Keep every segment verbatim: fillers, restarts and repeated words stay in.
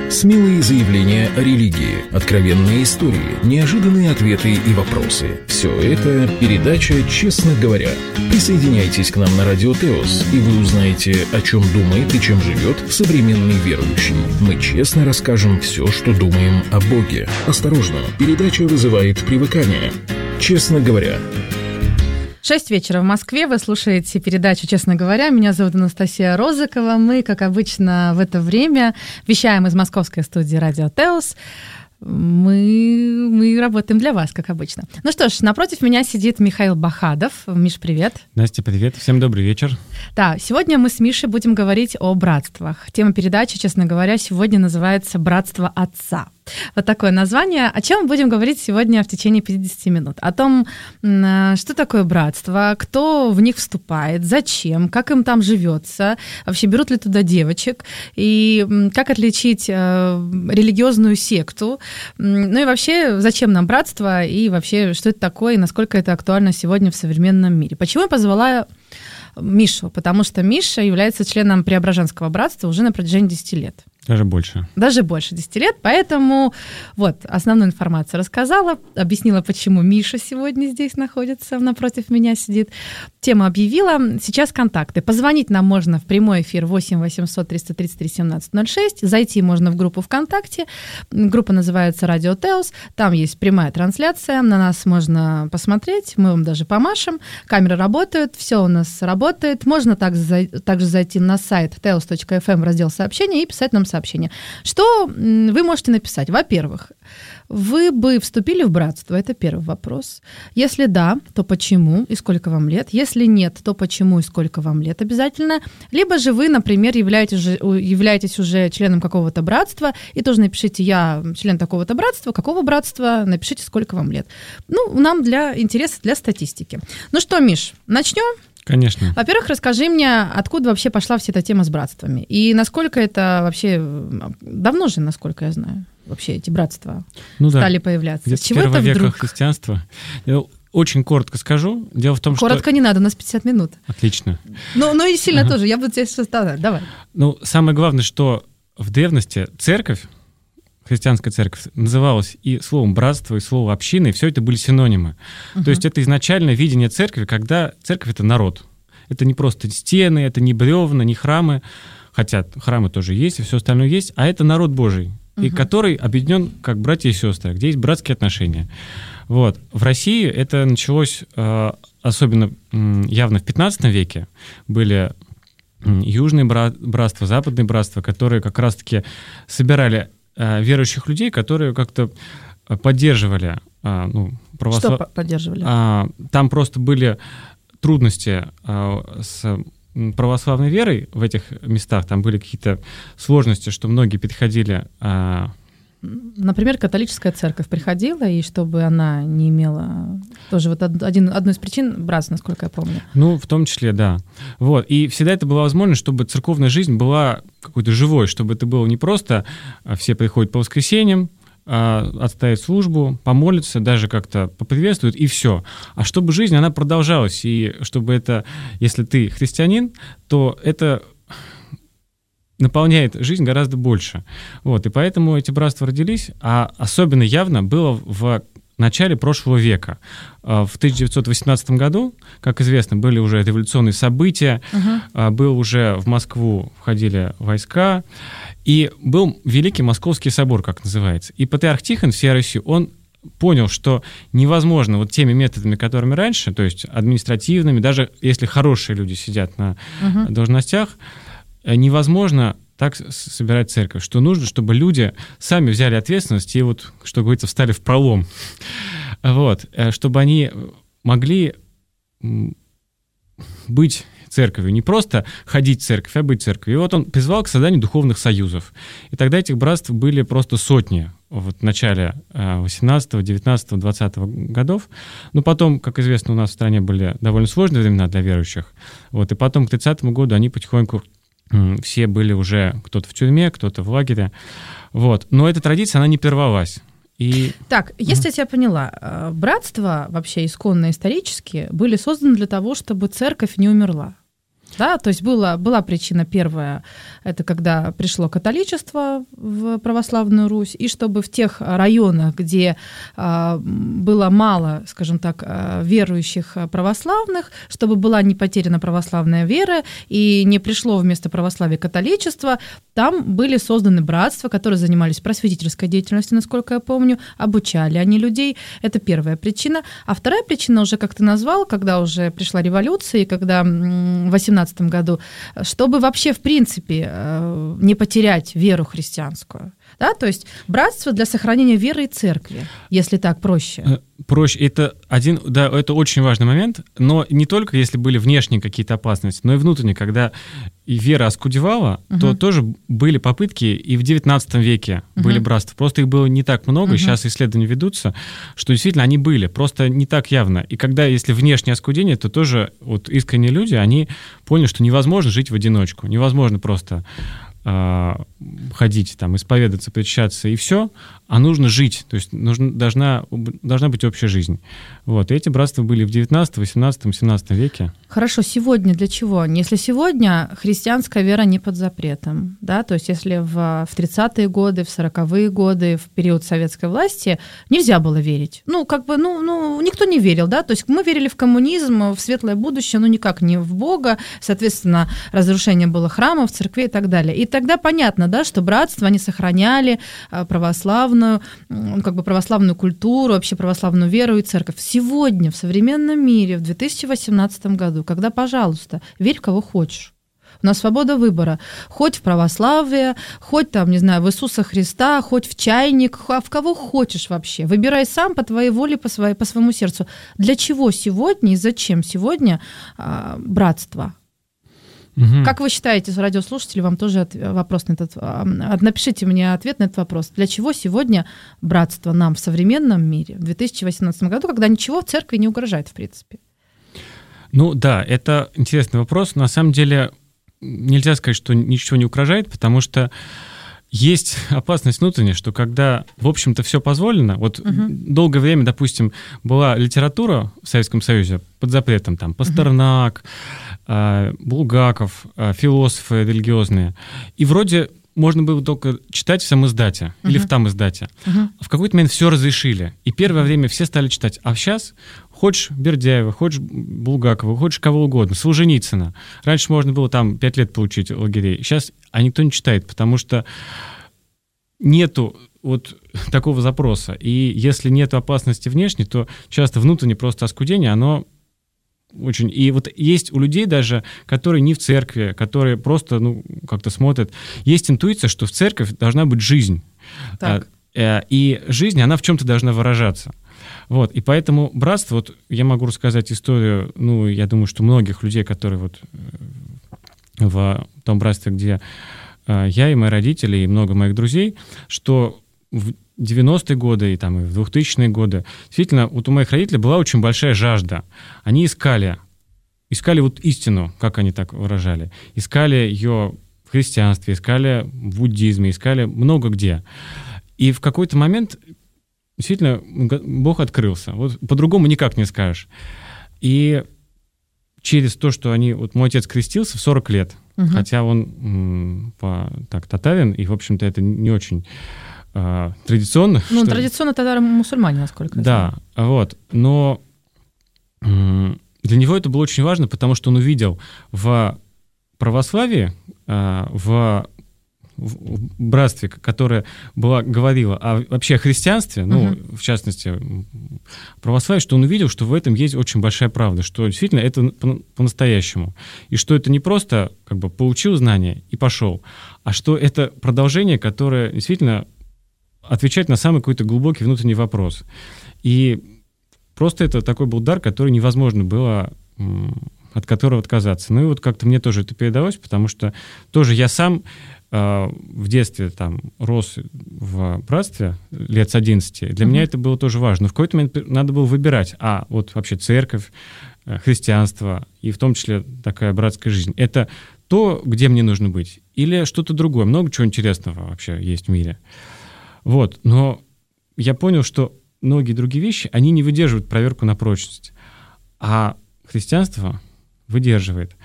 Смелые заявления о религии, откровенные истории, неожиданные ответы и вопросы. Все это передача «Честно говоря». Присоединяйтесь к нам на Радио Теос, и вы узнаете, о чем думает и чем живет современный верующий. Мы честно расскажем все, что думаем о Боге. Осторожно, передача вызывает привыкание. «Честно говоря». Шесть вечера в Москве. Вы слушаете передачу «Честно говоря». Меня зовут Анастасия Розыкова. Мы, как обычно, в это время вещаем из московской студии «Радио Теос». Мы, мы работаем для вас, как обычно. Ну что ж, напротив меня сидит Михаил Бахадов. Миш, привет. Настя, привет. Всем добрый вечер. Да, сегодня мы с Мишей будем говорить о братствах. Тема передачи, честно говоря, сегодня называется «Братство Отца». Вот такое название. О чем мы будем говорить сегодня в течение пятидесяти минут? О том, что такое братство, кто в них вступает, зачем, как им там живется, вообще берут ли туда девочек, и как отличить религиозную секту, ну и вообще, зачем нам братство, и вообще, что это такое, и насколько это актуально сегодня в современном мире. Почему я позвала Мишу? Потому что Миша является членом Преображенского братства уже на протяжении десяти лет. Даже больше. Даже больше десяти лет, поэтому вот, основную информацию рассказала, объяснила, почему Миша сегодня здесь находится, напротив меня сидит. Тему объявила. Сейчас контакты. Позвонить нам можно в прямой эфир восемь восемьсот триста тридцать три семнадцать ноль шесть. Зайти можно в группу ВКонтакте. Группа называется «Радио Теос». Там есть прямая трансляция. На нас можно посмотреть. Мы вам даже помашем. Камеры работают. Все у нас работает. Можно также, также зайти на сайт теос точка эф эм, раздел сообщения, и писать нам сообщение. Сообщение. Что вы можете написать? Во-первых, вы бы вступили в братство? Это первый вопрос. Если да, то почему и сколько вам лет? Если нет, то почему и сколько вам лет обязательно? Либо же вы, например, являетесь уже, являетесь уже членом какого-то братства, и тоже напишите: я член такого-то братства, какого братства, напишите, сколько вам лет. Ну, нам для интереса, для статистики. Ну что, Миш, начнем? Конечно. Во-первых, расскажи мне, откуда вообще пошла вся эта тема с братствами? И насколько это вообще... Давно же, насколько я знаю, вообще эти братства ну, стали да. появляться. С чего это вдруг? Века христианства. Я очень коротко скажу. Дело в том, коротко что... Коротко не надо, у нас пятьдесят минут. Отлично. Ну, ну и сильно ага. тоже. Я буду тебе сейчас... Давай. Ну, самое главное, что в древности церковь, христианская церковь, называлась и словом братство, и словом община, и все это были синонимы. Uh-huh. То есть это изначальное видение церкви, когда церковь — это народ. Это не просто стены, это не бревна, не храмы, хотя храмы тоже есть, и все остальное есть, а это народ Божий, uh-huh. и который объединен как братья и сестры, где есть братские отношения. Вот. В России это началось э, особенно э, явно в пятнадцатом веке. Были южные братства, западные братства, которые как раз-таки собирали верующих людей, которые как-то поддерживали, ну, православ... Что поддерживали? Там просто были трудности с православной верой в этих местах, там были какие-то сложности, что многие переходили... Например, католическая церковь приходила, и чтобы она не имела... Тоже вот один, одну из причин братства, насколько я помню. Ну, в том числе, да. Вот. И всегда это было возможно, чтобы церковная жизнь была какой-то живой, чтобы это было не просто все приходят по воскресеньям, отставить службу, помолиться, даже как-то поприветствуют, и все. А чтобы жизнь, она продолжалась, и чтобы это... Если ты христианин, то это... наполняет жизнь гораздо больше. Вот, и поэтому эти братства родились, а особенно явно было в начале прошлого века. В тысяча девятьсот восемнадцатом году, как известно, были уже революционные события, uh-huh. был уже в Москву входили войска, и был Великий Московский собор, как называется. И патриарх Тихон всей Руси, он понял, что невозможно вот теми методами, которыми раньше, то есть административными, даже если хорошие люди сидят на uh-huh. должностях, невозможно так собирать церковь, что нужно, чтобы люди сами взяли ответственность и вот, что говорится, встали в пролом. Вот, чтобы они могли быть церковью, не просто ходить в церковь, а быть церковью. И вот он призвал к созданию духовных союзов. И тогда этих братств были просто сотни вот в начале восемнадцатого, девятнадцатого, двадцатого годов. Но потом, как известно, у нас в стране были довольно сложные времена для верующих. Вот, и потом к тридцатому году они потихоньку все были уже кто-то в тюрьме, кто-то в лагере. Вот. Но эта традиция, она не прервалась. И... Так, если mm-hmm. я тебя поняла, братства вообще исконно исторически были созданы для того, чтобы церковь не умерла. Да, то есть была, была причина первая, это когда пришло католичество в православную Русь, и чтобы в тех районах, где а, было мало, скажем так, верующих православных, чтобы была не потеряна православная вера и не пришло вместо православия католичество, там были созданы братства, которые занимались просветительской деятельностью, насколько я помню, обучали они людей. Это первая причина. А вторая причина уже, как ты назвал, когда уже пришла революция, и когда в восемнадцатом году, чтобы вообще, в принципе, не потерять веру христианскую. Да? То есть братство для сохранения веры и церкви, если так проще. Проще. Это один, да, это очень важный момент, но не только если были внешние какие-то опасности, но и внутренние, когда и вера оскудевала, угу. то тоже были попытки, и в девятнадцатом веке угу. были братства. Просто их было не так много, угу. и сейчас исследования ведутся, что действительно они были, просто не так явно. И когда, если внешнее оскудение, то тоже вот искренние люди, они поняли, что невозможно жить в одиночку, невозможно просто ходить, там, исповедаться, причащаться и все, а нужно жить, то есть нужно, должна, должна быть общая жизнь. Вот. И эти братства были в девятнадцатом, восемнадцатом, семнадцатом веке. Хорошо, сегодня для чего? Если сегодня христианская вера не под запретом, да, то есть если в, в тридцатые годы, в сороковые годы, в период советской власти нельзя было верить. Ну, как бы, ну, ну, никто не верил, да, то есть мы верили в коммунизм, в светлое будущее, но никак не в Бога, соответственно, разрушение было храмов, церквей и так далее. И тогда понятно, да, что братства, они сохраняли православную, как бы православную культуру, вообще православную веру и церковь. Сегодня, в современном мире, в две тысячи восемнадцатом году, когда, пожалуйста, верь в кого хочешь. У нас свобода выбора. Хоть в православие, хоть там, не знаю, в Иисуса Христа, хоть в чайник, в кого хочешь вообще. Выбирай сам по твоей воле, по, своей, по своему сердцу. Для чего сегодня и зачем сегодня а, братство? Угу. Как вы считаете, радиослушатели, вам тоже от, вопрос на этот... Напишите мне ответ на этот вопрос. Для чего сегодня братство нам в современном мире в две тысячи восемнадцатом году, когда ничего в церкви не угрожает, в принципе? Ну да, это интересный вопрос. На самом деле нельзя сказать, что ничего не угрожает, потому что есть опасность внутренняя, что когда, в общем-то, все позволено, вот угу. долгое время, допустим, была литература в Советском Союзе под запретом, там, Пастернак, угу. Булгаков, философы религиозные, и вроде можно было только читать в самиздате uh-huh. или в тамиздате. Uh-huh. В какой-то момент все разрешили, и первое время все стали читать. А сейчас хочешь Бердяева, хочешь Булгакова, хочешь кого угодно, Солженицына. Раньше можно было там пять лет получить лагерей. Сейчас а никто не читает, потому что нету вот такого запроса. И если нет опасности внешней, то часто внутреннее просто оскудение, оно очень... И вот есть у людей даже, которые не в церкви, которые просто, ну, как-то смотрят, есть интуиция, что в церковь должна быть жизнь. Так. И жизнь, она в чем-то должна выражаться. Вот, и поэтому братство, вот я могу рассказать историю, ну, я думаю, что многих людей, которые вот в том братстве, где я и мои родители, и много моих друзей, что в девяностые годы и, там, и в двухтысячные годы действительно вот у моих родителей была очень большая жажда. Они искали, искали вот истину, как они так выражали, искали ее в христианстве, искали в буддизме, искали много где. И в какой-то момент действительно Бог открылся. Вот по-другому никак не скажешь. И через то, что они... Вот мой отец крестился в сорок лет, угу. хотя он м, по, так, татарин, и, в общем-то, это не очень а, традиционно. Ну, что... традиционно татаро-мусульмане, насколько я знаю. Да, вот. Но м, для него это было очень важно, потому что он увидел в православии, а, в... в братстве, которое было, говорило о, вообще о христианстве, ну, uh-huh. в частности, православие, что он увидел, что в этом есть очень большая правда, что действительно это по- по-настоящему. И что это не просто как бы получил знания и пошел, а что это продолжение, которое действительно отвечает на самый какой-то глубокий внутренний вопрос. И просто это такой был дар, который невозможно было... от которого отказаться. Ну и вот как-то мне тоже это передалось, потому что тоже я сам э, в детстве там рос в братстве лет с одиннадцати. Для mm-hmm. меня это было тоже важно. Но в какой-то момент надо было выбирать, а вот вообще церковь, э, христианство и в том числе такая братская жизнь. Это то, где мне нужно быть, или что-то другое. Много чего интересного вообще есть в мире. Вот. Но я понял, что многие другие вещи, они не выдерживают проверку на прочность. А христианство выдерживает.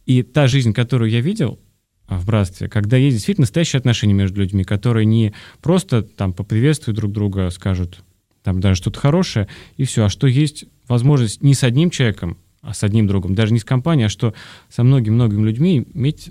И та жизнь, которую я видел в братстве, когда есть действительно настоящие отношения между людьми, которые не просто там поприветствуют друг друга, скажут там даже что-то хорошее, и все, а что есть возможность не с одним человеком, а с одним другом, даже не с компанией, а что со многими-многими людьми иметь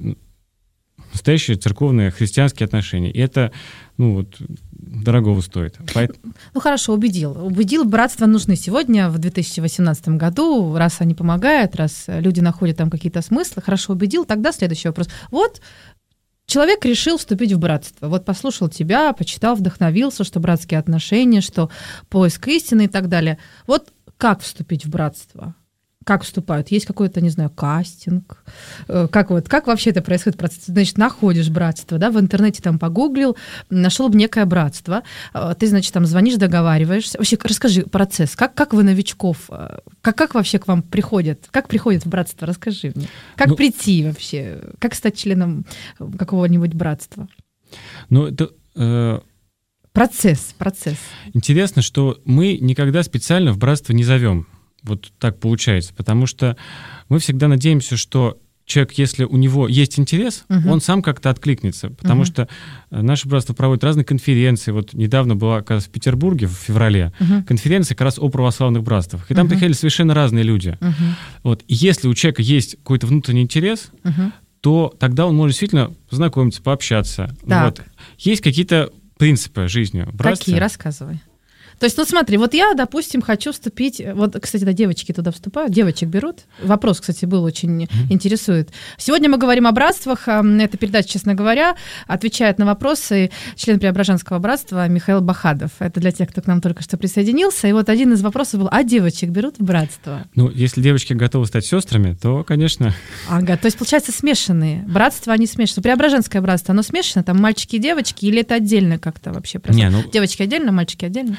настоящие церковные христианские отношения. И это, ну вот, дорогого стоит. Поэтому... Ну хорошо, убедил. Убедил, братства нужны сегодня, в две тысячи восемнадцатом году, раз они помогают, раз люди находят там какие-то смыслы. Хорошо, убедил. Тогда следующий вопрос. Вот человек решил вступить в братство. Вот послушал тебя, почитал, вдохновился, что братские отношения, что поиск истины и так далее. Вот как вступить в братство? Как вступают? Есть какой-то, не знаю, кастинг? Как, вот, как вообще это происходит? Значит, находишь братство, да, в интернете там погуглил, нашел некое братство, ты, значит, там звонишь, договариваешься. Вообще, расскажи процесс. Как, как вы новичков, как, как вообще к вам приходят? Как приходят в братство? Расскажи мне. Как ну, прийти вообще? Как стать членом какого-нибудь братства? Ну, это... Э... Процесс, процесс. Интересно, что мы никогда специально в братство не зовем. Вот так получается, потому что мы всегда надеемся, что человек, если у него есть интерес, uh-huh. он сам как-то откликнется, потому uh-huh. что наше братство проводит разные конференции. Вот недавно была как раз в Петербурге в феврале uh-huh. конференция как раз о православных братствах, и там uh-huh. приходили совершенно разные люди. Uh-huh. Вот. И если у человека есть какой-то внутренний интерес, uh-huh. то тогда он может действительно познакомиться, пообщаться. Вот. Есть какие-то принципы жизни в братстве. Какие? Рассказывай. То есть, ну смотри, вот я, допустим, хочу вступить... Вот, кстати, да, девочки туда вступают, девочек берут. Вопрос, кстати, был очень mm-hmm. интересует. Сегодня мы говорим о братствах. Эта передача, честно говоря, отвечает на вопросы член Преображенского братства Михаил Бахадов. Это для тех, кто к нам только что присоединился. И вот один из вопросов был, а девочек берут в братство? Ну, если девочки готовы стать сестрами, то, конечно... Ага, то есть, получается, смешанные. Братства, они смешаны. Преображенское братство, оно смешано? Там мальчики и девочки? Или это отдельно как-то вообще? Не, ну... Девочки отдельно, мальчики отдельно?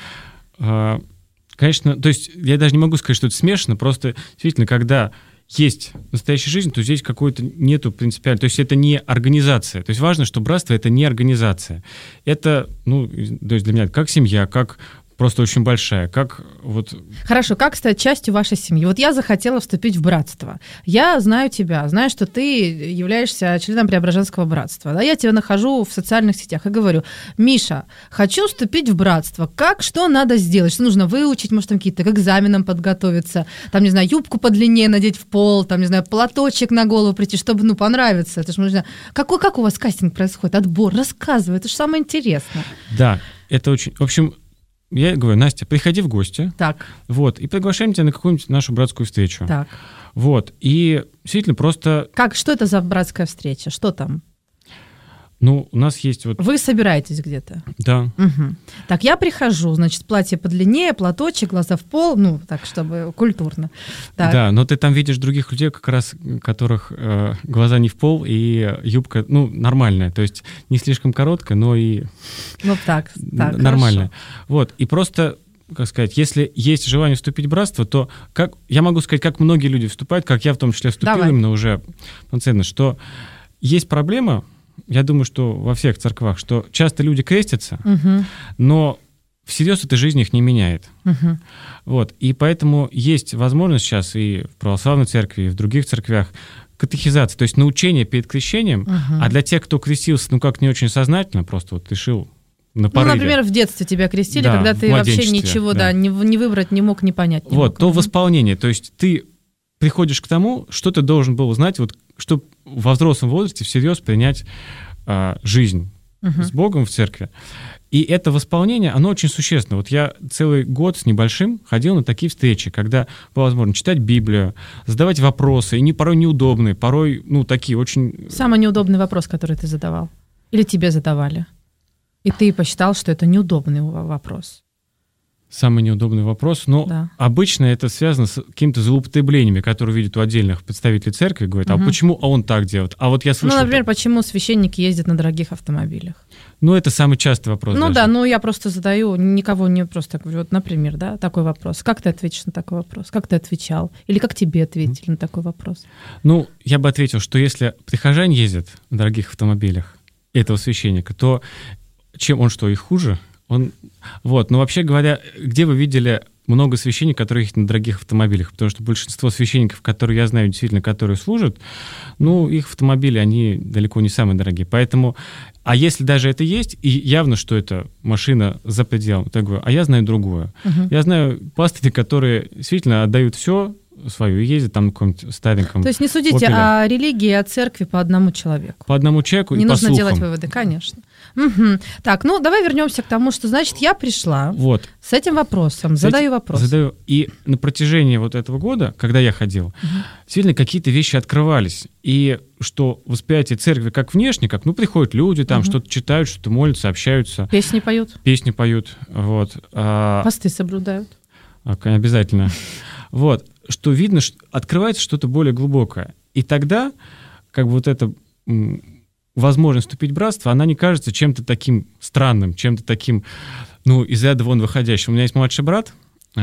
Конечно, то есть я даже не могу сказать, что это смешано, просто действительно, когда есть настоящая жизнь, то здесь какой-то нету принципиально, то есть это не организация, то есть важно, что братство — это не организация, это, ну, то есть для меня как семья, как просто очень большая, как вот... Хорошо, как стать частью вашей семьи? Вот я захотела вступить в братство. Я знаю тебя, знаю, что ты являешься членом Преображенского братства. Да? Я тебя нахожу в социальных сетях и говорю, Миша, хочу вступить в братство. Как, что надо сделать? Что нужно выучить? Может, там какие-то к экзаменам подготовиться? Там, не знаю, юбку подлиннее надеть в пол, там, не знаю, платочек на голову прийти, чтобы, ну, понравиться. Это ж нужно... Какой, как у вас кастинг происходит? Отбор? Рассказывай, это же самое интересное. Да, это очень... В общем... Я говорю, Настя, приходи в гости. Так. Вот, и приглашаем тебя на какую-нибудь нашу братскую встречу. Так. Вот, и действительно просто... Как, что это за братская встреча? Что там? Ну, у нас есть вот... Вы собираетесь где-то? Да. Угу. Так, я прихожу, значит, платье подлиннее, платочек, глаза в пол, ну, так, чтобы культурно. Так. Да, но ты там видишь других людей, как раз, у которых э, глаза не в пол, и юбка, ну, нормальная, то есть не слишком короткая, но и... Ну, так, так, нормальная. Хорошо. Вот, и просто... Как сказать, если есть желание вступить в братство, то как, я могу сказать, как многие люди вступают, как я в том числе вступил. Давай. Именно уже полноценно, что есть проблема, я думаю, что во всех церквах, что часто люди крестятся, угу. но всерьез эта жизнь их не меняет. Угу. Вот, и поэтому есть возможность сейчас и в православной церкви, и в других церквях катехизации, то есть научение перед крещением, угу. а для тех, кто крестился, ну как не очень сознательно, просто вот решил на порыве. Ну, например, в детстве тебя крестили, да, когда ты вообще ничего да. Да, не, не выбрать не мог, не понять. Не вот, мог. то восполнение, то есть ты приходишь к тому, что ты должен был узнать, вот, чтобы во взрослом возрасте всерьез принять а, жизнь uh-huh. с Богом в церкви. И это восполнение, оно очень существенно. Вот я целый год с небольшим ходил на такие встречи, когда было возможно читать Библию, задавать вопросы, и не порой неудобные, порой, ну, такие очень... Самый неудобный вопрос, который ты задавал? Или тебе задавали? И ты посчитал, что это неудобный вопрос? Самый неудобный вопрос, но да. обычно это связано с какими-то злоупотреблениями, которые видят у отдельных представителей церкви, говорят, угу. а почему он так делает? А вот я слышал... Ну, например, почему священники ездят на дорогих автомобилях? Ну, это самый частый вопрос. Ну даже. да, ну я просто задаю, никого не просто говорю, вот, например, да, такой вопрос. Как ты ответишь на такой вопрос? Как ты отвечал? Или как тебе ответили mm. на такой вопрос? Ну, я бы ответил, что если прихожане ездят на дорогих автомобилях этого священника, то чем он что, их хуже? Он... Вот, но вообще говоря, где вы видели много священников, которые ездят на дорогих автомобилях, потому что большинство священников, которые я знаю, действительно, которые служат, ну, их автомобили, они далеко не самые дорогие. Поэтому, а если даже это есть, и явно, что это машина за пределом, то я говорю, а я знаю другую. Uh-huh. Я знаю пастырей, которые действительно отдают все свою и ездят там на каком-нибудь стареньком. То есть не судите Opel. о религии, о церкви по одному человеку. По одному человеку не и по слухам. Не нужно делать выводы, конечно. Угу. Так, ну давай вернемся к тому, что, значит, я пришла вот. с этим вопросом, с задаю этим, вопрос. Задаю. И на протяжении вот этого года, когда я ходил, угу. действительно какие-то вещи открывались. И что восприятие церкви как внешне, как, ну, приходят люди, там угу. что-то читают, что-то молятся, общаются. Песни поют. Песни поют, вот. А... Посты соблюдают. Обязательно. Вот. Что видно, что открывается что-то более глубокое. И тогда, как бы вот эта возможность вступить в братство, она не кажется чем-то таким странным, чем-то таким, ну, из ряда вон выходящим. У меня есть младший брат,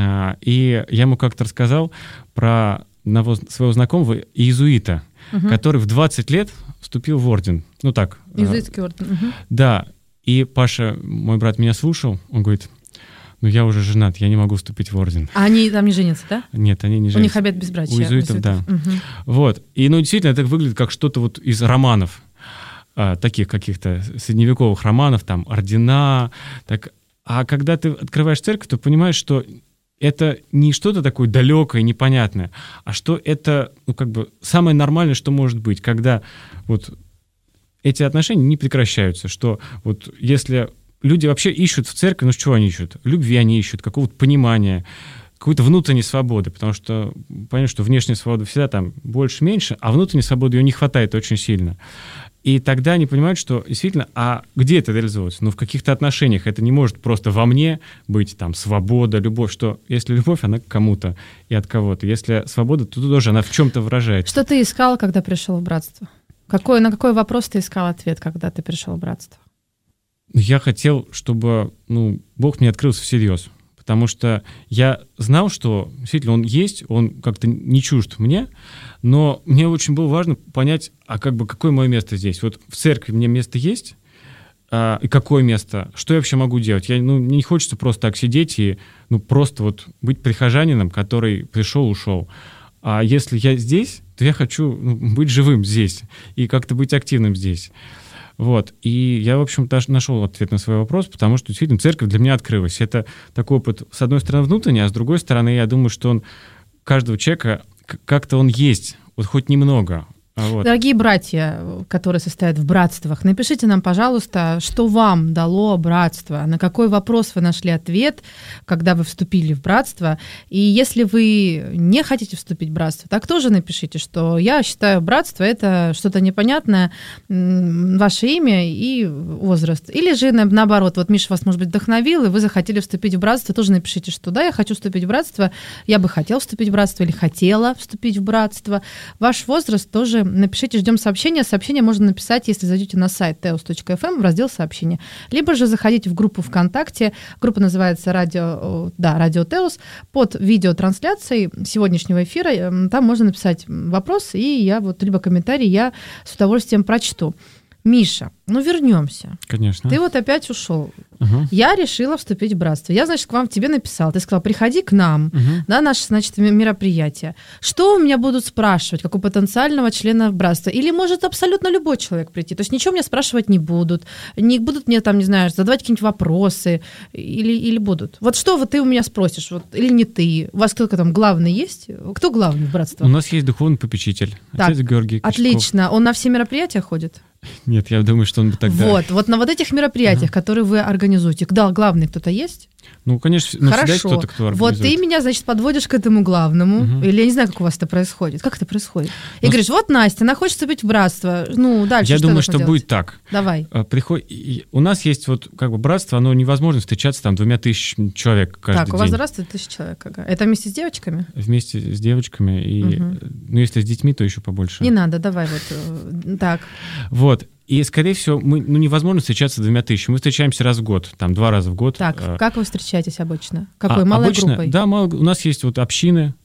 и я ему как-то рассказал про одного своего знакомого иезуита, угу. который в двадцать лет вступил в орден. Ну так. Иезуитский орден. Угу. Да. И Паша, мой брат, меня слушал, он говорит... Ну, я уже женат, я не могу вступить в орден. А они там не женятся, да? Нет, они не женятся. У них обет безбрачия. У иезуитов, да. Угу. Вот. И, ну, действительно, это выглядит как что-то вот из романов, а, таких каких-то средневековых романов, там, ордена. Так. А когда ты открываешь церковь, то понимаешь, что это не что-то такое далекое, непонятное, а что это, ну, как бы самое нормальное, что может быть, когда вот эти отношения не прекращаются, что вот если... Люди вообще ищут в церкви, ну чего они ищут? Любви они ищут, какого-то понимания, какой-то внутренней свободы, потому что понятно, что внешняя свобода всегда там больше-меньше, а внутренней свободы ее не хватает очень сильно. И тогда они понимают, что действительно, а где это реализуется? Ну, в каких-то отношениях. Это не может просто во мне быть там свобода, любовь, что если любовь, она к кому-то и от кого-то. Если свобода, то тоже она в чем-то выражается. Что ты искал, когда пришел в братство? Какой, на какой вопрос ты искал ответ, когда ты пришел в братство? Я хотел, чтобы, ну, Бог мне открылся всерьез, потому что я знал, что действительно Он есть, Он как-то не чужд мне, но мне очень было важно понять, а как бы какое мое место здесь. Вот в церкви мне место есть, а, и какое место, что я вообще могу делать? Я, ну, мне не хочется просто так сидеть и, ну, просто вот быть прихожанином, который пришел, ушел. А если я здесь, то я хочу, ну, быть живым здесь и как-то быть активным здесь. Вот. И я, в общем, даже нашел ответ на свой вопрос, потому что, действительно, церковь для меня открылась. Это такой опыт, с одной стороны, внутренний, а с другой стороны, я думаю, что он каждого человека, как-то он есть, вот хоть немного. Вот. Дорогие братья, которые состоят в братствах, напишите нам, пожалуйста, что вам дало братство, на какой вопрос вы нашли ответ, когда вы вступили в братство. И если вы не хотите вступить в братство, так тоже напишите, что я считаю, братство — это что-то непонятное, ваше имя и возраст. Или же наоборот, вот Миша вас, может быть, вдохновил, и вы захотели вступить в братство, тоже напишите, что да, я хочу вступить в братство, я бы хотел вступить в братство или хотела вступить в братство. Ваш возраст тоже напишите, ждем сообщения. Сообщение можно написать, если зайдете на сайт теос точка эф эм в раздел «Сообщения». Либо же заходите в группу ВКонтакте. Группа называется «Радио, да, Радио Теос». Под видеотрансляцией сегодняшнего эфира там можно написать вопрос, и я вот либо комментарий я с удовольствием прочту. Миша, ну вернемся. Конечно. Ты вот опять ушел. Угу. Я решила вступить в братство. Я, значит, к вам тебе написала. Ты сказала, приходи к нам угу. на наше, значит, мероприятие. Что у меня будут спрашивать, как у потенциального члена братства? Или может абсолютно любой человек прийти? То есть ничего меня спрашивать не будут. Не будут мне там, не знаю, задавать какие-нибудь вопросы. Или, или будут. Вот что вот ты у меня спросишь? Вот, или не ты? У вас кто-то там главный есть? Кто главный в братстве? У нас есть духовный попечитель. Так, отец Георгий Кочков. Отлично. Он на все мероприятия ходит? Нет, я думаю, что он бы тогда... Вот, вот на вот этих мероприятиях, uh-huh. которые вы организуете, да, главный кто-то есть? Ну, конечно, ну, всегда есть кто-то, кто организует. Вот ты меня, значит, подводишь к этому главному, uh-huh. или я не знаю, как у вас это происходит. Как это происходит? И ну, говоришь, вот Настя, она хочет вступить в братство, ну, дальше я что думаю, что делать? будет так. Давай. Приход... У нас есть вот как бы братство, оно невозможно встречаться там двумя тысячами человек каждый так, день. Так, у вас братство тысяча человек. Ага. Это вместе с девочками? Вместе с девочками, и, uh-huh. ну, если с детьми, то еще побольше. Не надо, давай вот так. Вот. И, скорее всего, мы, ну, невозможно встречаться с двумя тысячами. Мы встречаемся раз в год, там, два раза в год. Так, как вы встречаетесь обычно? Какой, а, малой обычно, группой? Да, мало, у нас есть вот общины,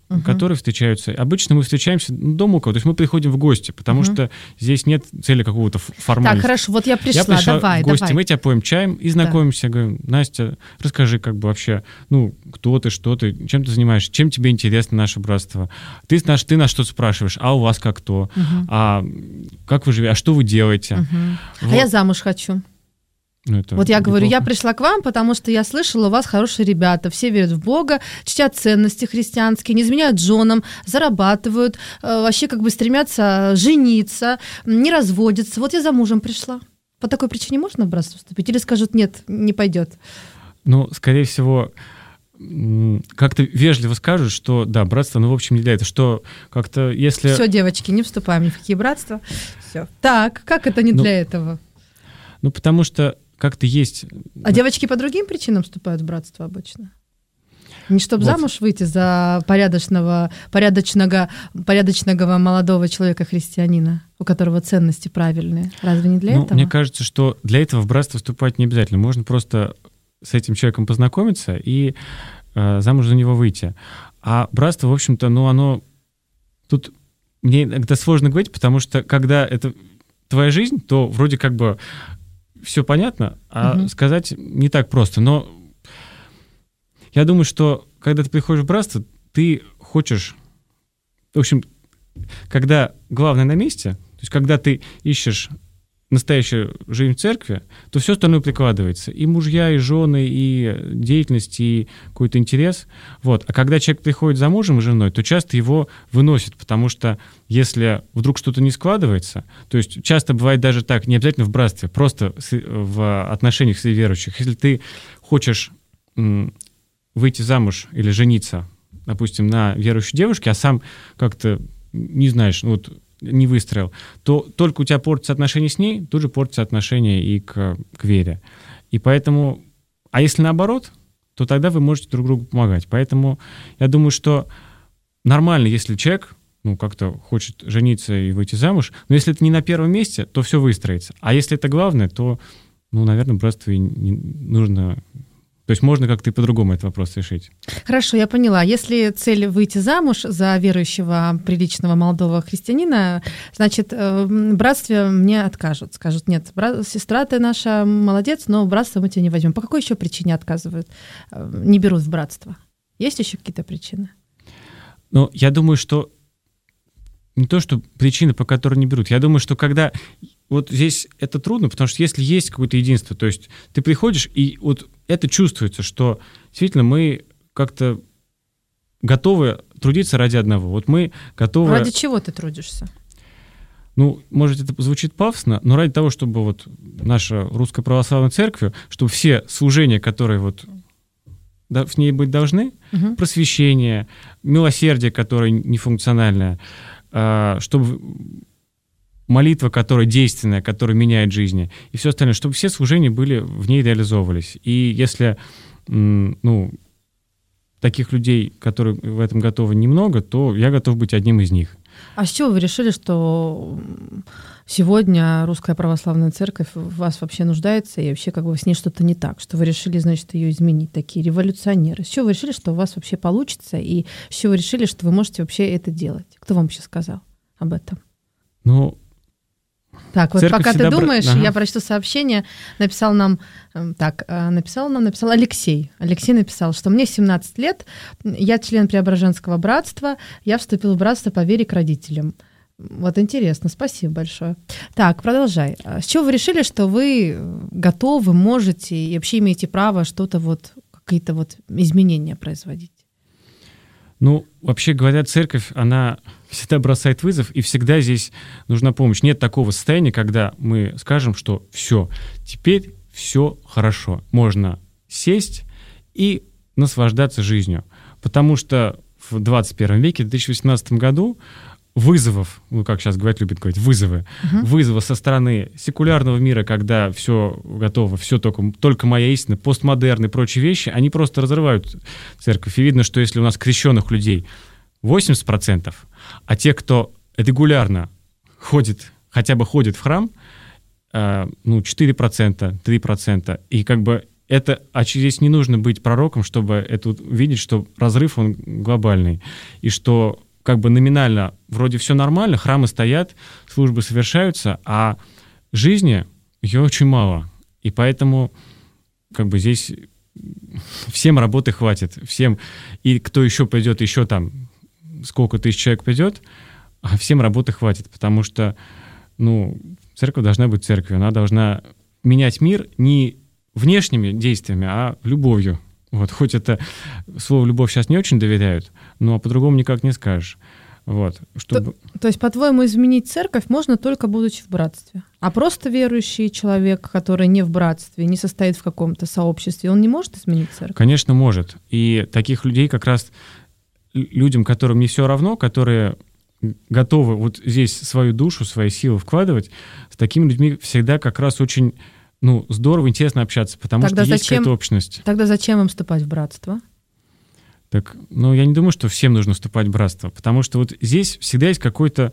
Uh-huh. которые встречаются. Обычно мы встречаемся дома у кого-то, то есть мы приходим в гости, потому uh-huh. что здесь нет цели какого-то формальности. Так, хорошо, вот я пришла, я пришла давай, в гости, давай. Мы тебя поем чаем и знакомимся. Да. Говорим, Настя, расскажи как бы вообще, ну, кто ты, что ты, чем ты занимаешься, чем тебе интересно наше братство. Ты, наш, ты нас что-то спрашиваешь, а у вас как то, uh-huh. а как вы живете, а что вы делаете. Uh-huh. Вот. А я замуж хочу. Ну, вот я говорю, я пришла к вам, потому что я слышала, у вас хорошие ребята, все верят в Бога, чтят ценности христианские, не изменяют женам, зарабатывают, вообще как бы стремятся жениться, не разводятся. Вот я за мужем пришла. По такой причине можно в братство вступить? Или скажут, нет, не пойдет? Ну, скорее всего, как-то вежливо скажут, что да, братство, ну, в общем, не для этого, что как-то если... Все, девочки, не вступаем ни в какие братства. Все. Так, как это не ну, для этого? Ну, потому что как-то есть... А девочки по другим причинам вступают в братство обычно? Не чтобы вот. Замуж выйти за порядочного, порядочного, порядочного молодого человека-христианина, у которого ценности правильные. Разве не для ну, этого? Мне кажется, что для этого в братство вступать не обязательно. Можно просто с этим человеком познакомиться и э, замуж за него выйти. А братство, в общем-то, ну, оно... Тут мне иногда сложно говорить, потому что когда это твоя жизнь, то вроде как бы... все понятно, а угу. сказать не так просто. Но я думаю, что когда ты приходишь в братство, ты хочешь... В общем, когда главное на месте, то есть когда ты ищешь настоящую жизнь в церкви, то все остальное прикладывается. И мужья, и жены, и деятельность, и какой-то интерес. Вот. А когда человек приходит за мужем и женой, то часто его выносит, потому что если вдруг что-то не складывается, то есть часто бывает даже так, не обязательно в братстве, просто в отношениях среди верующих. Если ты хочешь выйти замуж или жениться, допустим, на верующей девушке, а сам как-то не знаешь, ну вот не выстроил, то только у тебя портятся отношения с ней, тут же портятся отношения и к, к вере. И поэтому, а если наоборот, то тогда вы можете друг другу помогать. Поэтому я думаю, что нормально, если человек, ну, как-то хочет жениться и выйти замуж, но если это не на первом месте, то все выстроится. А если это главное, то, ну, наверное, братство и не нужно... То есть можно как-то и по-другому этот вопрос решить. Хорошо, я поняла. Если цель выйти замуж за верующего, приличного молодого христианина, значит, в братстве мне откажут. Скажут, нет, брат, сестра ты наша молодец, но в братство мы тебя не возьмем. По какой еще причине отказывают? Не берут в братство? Есть еще какие-то причины? Ну, я думаю, что не то, что причины, по которым не берут. Я думаю, что когда... Вот здесь это трудно, потому что если есть какое-то единство, то есть ты приходишь, и вот это чувствуется, что действительно мы как-то готовы трудиться ради одного. Вот мы готовы... Ради чего ты трудишься? Ну, может, это звучит пафосно, но ради того, чтобы вот наша Русская Православная Церковь, чтобы все служения, которые вот в ней быть должны, угу. просвещение, милосердие, которое нефункциональное, чтобы... молитва, которая действенная, которая меняет жизни, и все остальное, чтобы все служения были в ней реализовывались. И если ну, таких людей, которые в этом готовы, немного, то я готов быть одним из них. А с чего вы решили, что сегодня Русская Православная Церковь в вас вообще нуждается, и вообще как бы с ней что-то не так, что вы решили, значит, ее изменить, такие революционеры? С чего вы решили, что у вас вообще получится, и с чего вы решили, что вы можете вообще это делать? Кто вам вообще сказал об этом? Ну, Так, вот Церковь пока ты думаешь, бра... ага. я прочту сообщение. Написал нам, так, написал нам, написал Алексей. Алексей написал, что мне семнадцать лет, я член Преображенского братства, я вступил в братство по вере к родителям. Вот интересно, спасибо большое. Так, продолжай. С чего вы решили, что вы готовы, можете и вообще имеете право что-то вот, какие-то вот изменения производить? Ну, вообще говоря, церковь, она всегда бросает вызов, и всегда здесь нужна помощь. Нет такого состояния, когда мы скажем, что все, теперь все хорошо. Можно сесть и наслаждаться жизнью. Потому что в двадцать первом веке, в две тысячи восемнадцатом году, вызовов, ну, как сейчас говорят, любят говорить, вызовы, uh-huh. вызовы со стороны секулярного мира, когда все готово, все только, только моя истина, постмодерн и прочие вещи, они просто разрывают церковь. И видно, что если у нас крещенных людей восемьдесят процентов, а те, кто регулярно ходит, хотя бы ходит в храм, э, ну, четыре процента, три процента, и как бы это, а здесь не нужно быть пророком, чтобы это видеть, что разрыв, он глобальный. И что как бы номинально вроде все нормально, храмы стоят, службы совершаются, а жизни ее очень мало. И поэтому как бы здесь всем работы хватит. Всем, и кто еще пойдет, еще там сколько тысяч человек пойдет, а всем работы хватит. Потому что, ну, церковь должна быть церковью. Она должна менять мир не внешними действиями, а любовью. Вот, хоть это слово «любовь» сейчас не очень доверяют, но по-другому никак не скажешь. Вот, чтобы... то, то есть, по-твоему, изменить церковь можно только будучи в братстве? А просто верующий человек, который не в братстве, не состоит в каком-то сообществе, он не может изменить церковь? Конечно, может. И таких людей как раз людям, которым не все равно, которые готовы вот здесь свою душу, свои силы вкладывать, с такими людьми всегда как раз очень... Ну, здорово, интересно общаться, потому тогда что есть зачем, какая-то общность. Тогда зачем им вступать в братство? Так, ну, я не думаю, что всем нужно вступать в братство, потому что вот здесь всегда есть какой-то,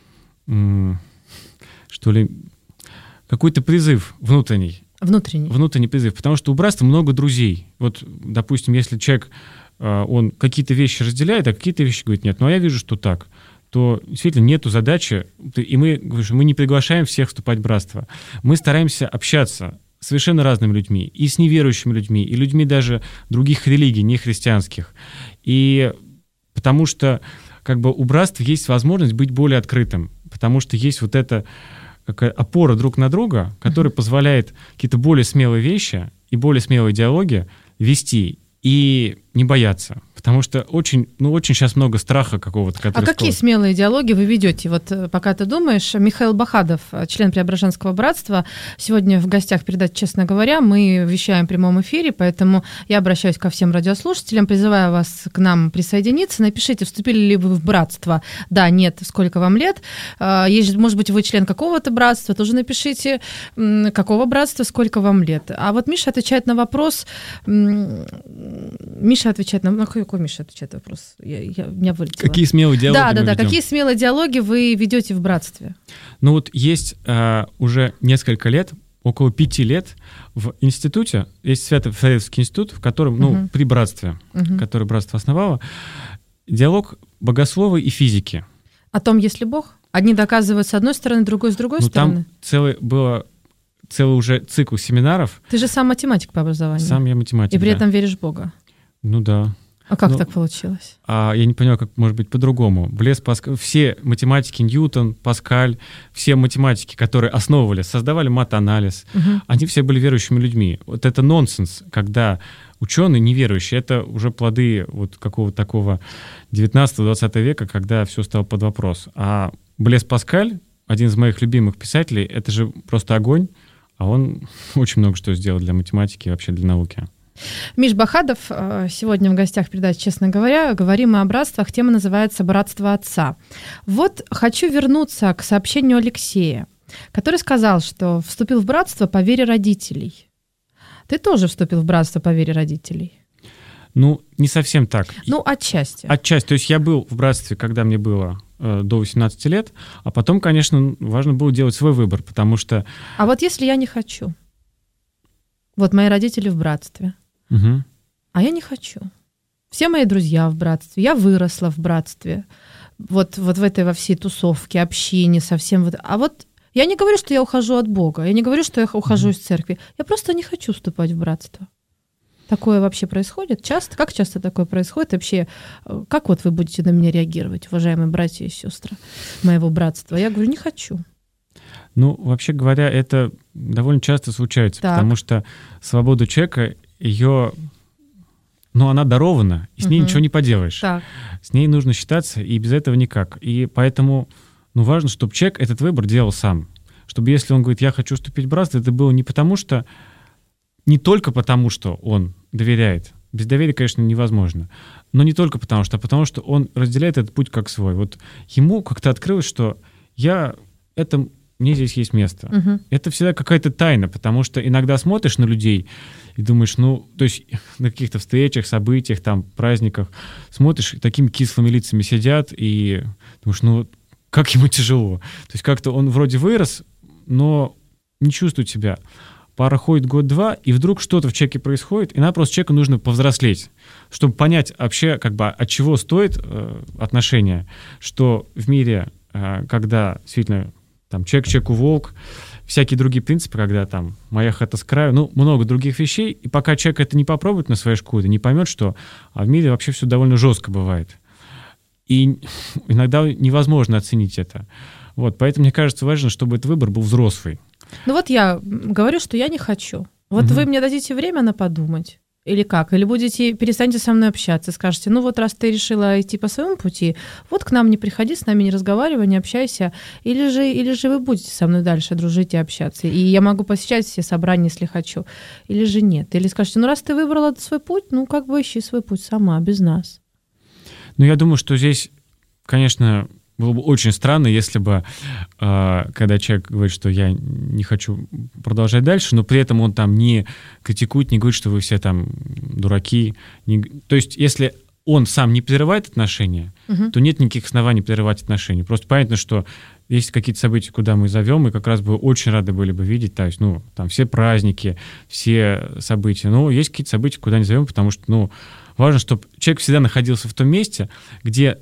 м- что ли, какой-то призыв внутренний. Внутренний. Внутренний призыв, потому что у братства много друзей. Вот, допустим, если человек, он какие-то вещи разделяет, а какие-то вещи говорит, нет, ну, а я вижу, что так, то действительно нету задачи, и мы, мы не приглашаем всех вступать в братство. Мы стараемся общаться с совершенно разными людьми, и с неверующими людьми, и людьми даже других религий, не христианских. И потому что как бы у братства есть возможность быть более открытым, потому что есть вот эта какая опора друг на друга, которая позволяет какие-то более смелые вещи и более смелые диалоги вести и не бояться. Потому что очень, ну, очень сейчас много страха какого-то. А какие всплыл. Смелые диалоги вы ведете? Вот пока ты думаешь, Михаил Бахадов, член Преображенского братства, сегодня в гостях передачи «Честно говоря». Мы вещаем в прямом эфире, поэтому я обращаюсь ко всем радиослушателям, призываю вас к нам присоединиться. Напишите, вступили ли вы в братство. Да, нет, сколько вам лет. Есть, может быть, вы член какого-то братства, тоже напишите, какого братства, сколько вам лет. А вот Миша отвечает на вопрос... Миша отвечает на... На какой Миша отвечает на вопрос? Я, я, меня вылетело. Какие смелые диалоги Да, да, мы да. ведем? Какие смелые диалоги вы ведете в братстве? Ну вот есть э, уже несколько лет, около пяти лет в институте, есть Свято-Филаретский институт, в котором, ну, uh-huh. при братстве, uh-huh. которое братство основало, диалог богослова и физики. О том, есть ли Бог? Одни доказывают с одной стороны, другой с другой ну, стороны? Там целый было... целый уже цикл семинаров. Ты же сам математик по образованию. Сам я математик, И при да. этом веришь в Бога. Ну да. А как ну, так получилось? А я не понимаю, как может быть по-другому. Блес Паскаль, все математики, Ньютон, Паскаль, все математики, которые основывали, создавали мат-анализ, угу. они все были верующими людьми. Вот это нонсенс, когда ученые неверующие, это уже плоды вот какого-то такого девятнадцатого-двадцатого века, когда все стало под вопрос. А Блес Паскаль, один из моих любимых писателей, это же просто огонь. А он очень много что сделал для математики и вообще для науки. Миш Бахадов сегодня в гостях передачи «Честно говоря». Говорим мы о братствах. Тема называется «Братство Отца». Вот хочу вернуться к сообщению Алексея, который сказал, что вступил в братство по вере родителей. Ты тоже вступил в братство по вере родителей? Ну, не совсем так. Ну, отчасти. Отчасти. То есть я был в братстве, когда мне было э, до восемнадцати лет, а потом, конечно, важно было делать свой выбор, потому что... А вот если я не хочу? Вот мои родители в братстве, угу. а я не хочу. Все мои друзья в братстве, я выросла в братстве, вот, вот в этой во всей тусовке, общине, совсем... Вот... А вот я не говорю, что я ухожу от Бога, я не говорю, что я ухожу угу. из церкви, я просто не хочу вступать в братство. Такое вообще происходит часто? Как часто такое происходит? Вообще, как вот вы будете на меня реагировать, уважаемые братья и сестры моего братства? Я говорю, не хочу. Ну, вообще говоря, это довольно часто случается, так. потому что свобода человека, ее, ну, она дарована, и с ней угу. ничего не поделаешь. Так. С ней нужно считаться, и без этого никак. И поэтому, ну, важно, чтобы человек этот выбор делал сам. Чтобы если он говорит, я хочу вступить в братство, это было не потому что, не только потому, что он доверяет. Без доверия, конечно, невозможно. Но не только потому что, а потому что он разделяет этот путь как свой. Вот ему как-то открылось, что я, это, мне здесь есть место. Угу. Это всегда какая-то тайна, потому что иногда смотришь на людей и думаешь, ну, то есть на каких-то встречах, событиях, там, праздниках, смотришь, такими кислыми лицами сидят, и думаешь, ну, как ему тяжело. То есть как-то он вроде вырос, но не чувствует себя. пара ходит год-два, и вдруг что-то в человеке происходит, и надо просто человеку нужно повзрослеть, чтобы понять вообще, как бы, от чего стоит э, отношения, что в мире, э, когда действительно там человек человеку волк, всякие другие принципы, когда там моя хата с краю, ну, много других вещей, и пока человек это не попробует на своей шкуре, не поймет, что а в мире вообще все довольно жестко бывает. И иногда невозможно оценить это. Вот, поэтому, мне кажется, важно, чтобы этот выбор был взрослый. Ну вот я говорю, что я не хочу. Вот угу. вы мне дадите время на подумать? Или как? Или будете, перестанете со мной общаться, скажете, ну вот раз ты решила идти по своему пути, вот к нам не приходи, с нами не разговаривай, не общайся. Или же, или же вы будете со мной дальше дружить и общаться. И я могу посещать все собрания, если хочу. Или же нет. Или скажете, ну раз ты выбрала свой путь, ну как бы ищи свой путь сама, без нас. Ну я думаю, что здесь, конечно... Было бы очень странно, если бы, э, когда человек говорит, что я не хочу продолжать дальше, но при этом он там не критикует, не говорит, что вы все там дураки. Не... То есть если он сам не прерывает отношения, угу. то нет никаких оснований прерывать отношения. Просто понятно, что есть какие-то события, куда мы зовем, и как раз бы очень рады были бы видеть, то есть, ну, там все праздники, все события. Но есть какие-то события, куда не зовем, потому что, ну, важно, чтобы человек всегда находился в том месте, где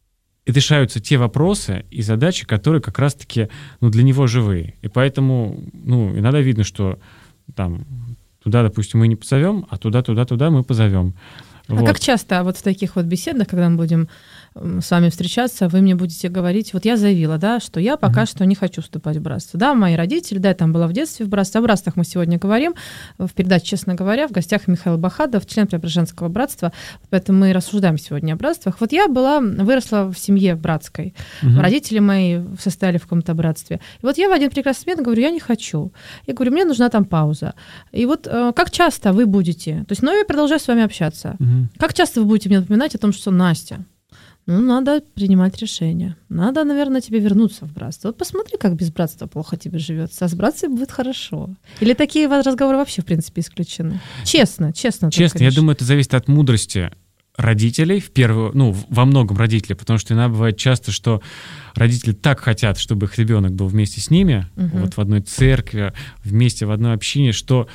и решаются те вопросы и задачи, которые как раз-таки, ну, для него живые. И поэтому, ну, иногда видно, что там туда, допустим, мы не позовем, а туда, туда, туда мы позовем. А вот. Как часто вот в таких вот беседах, когда мы будем с вами встречаться, вы мне будете говорить, вот я заявила, да, что я пока mm-hmm. что не хочу вступать в братство. Да, мои родители, да, я там была в детстве в братстве. О братствах мы сегодня говорим в передаче «Честно говоря». В гостях Михаил Бахадов, член Преображенского братства. Поэтому мы рассуждаем сегодня о братствах. Вот я была, выросла в семье братской. Mm-hmm. Родители мои состояли в каком-то братстве. И вот я в один прекрасный момент говорю, я не хочу. Я говорю, мне нужна там пауза. И вот э, как часто вы будете, то есть, ну, я продолжаю с вами общаться. Mm-hmm. Как часто вы будете мне напоминать о том, что Настя, ну, надо принимать решение. Надо, наверное, тебе вернуться в братство. Вот посмотри, как без братства плохо тебе живется, а с братством будет хорошо. Или такие разговоры вообще, в принципе, исключены? Честно, честно. Честно, я думаю, это зависит от мудрости родителей, в первую, ну, во многом родителей, потому что иногда бывает часто, что родители так хотят, чтобы их ребенок был вместе с ними, угу. вот в одной церкви, вместе в одной общине, что